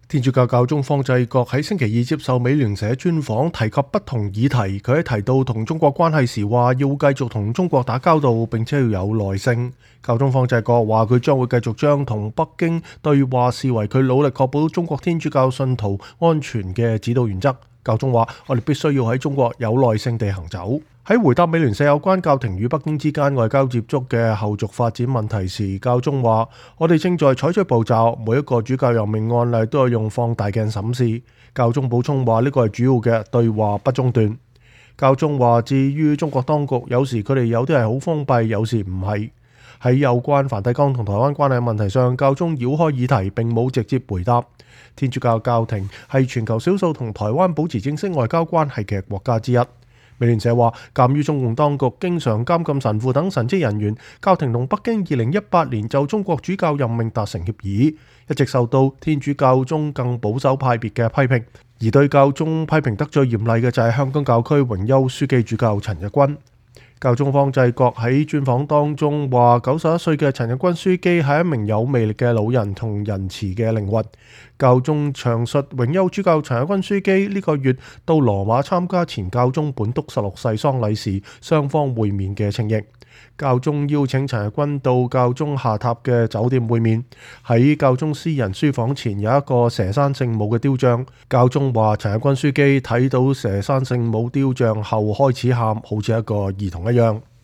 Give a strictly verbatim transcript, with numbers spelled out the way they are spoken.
天主教教宗方濟各喺星期二接受美聯社專訪，提及不同議題。佢喺提到同中國關係時話，要繼續同中國打交道，並且要有耐性。教宗方濟各話，佢將會繼續將同北京對話視為佢努力確保中國天主教信徒安全嘅指導原則。教宗話：我哋必須要喺中國有耐性地行走。喺回答美聯社有關教廷與北京之間外交接觸嘅後續發展問題時，教宗話：我哋正在採取步驟，每一個主教任命案例都係用放大鏡審視。教宗補充話：呢個係主要嘅對話不中斷。教宗話：至於中國當局，有時佢哋有啲係好封閉，有時唔係。喺有關梵蒂岡同台灣關係問題上，教宗繞開議題並冇直接回答。天主教教廷係全球少數同台灣保持正式外交關係嘅國家之一。美聯社話，鑑於中共當局經常監禁神父等神職人員，教廷同北京二零一八年就中國主教任命達成協議，一直受到天主教中更保守派別嘅批評。而對教宗批評得最嚴厲嘅就係香港教區榮休書記主教陳日君。教宗方濟各喺專訪當中話，九十一歲嘅陳日君書記係一名有魅力嘅老人同仁慈嘅靈魂。教宗詳述榮休主教陳日君書記呢個月到羅馬參加前教宗本篤十六世喪禮時，雙方會面嘅情形。教宗邀請陳日君到教宗下榻嘅酒店會面。喺教宗私人書房前有一個佘山聖母嘅雕像。教宗話陳日君書記睇到佘山聖母雕像後開始喊，好似一個兒童一樣。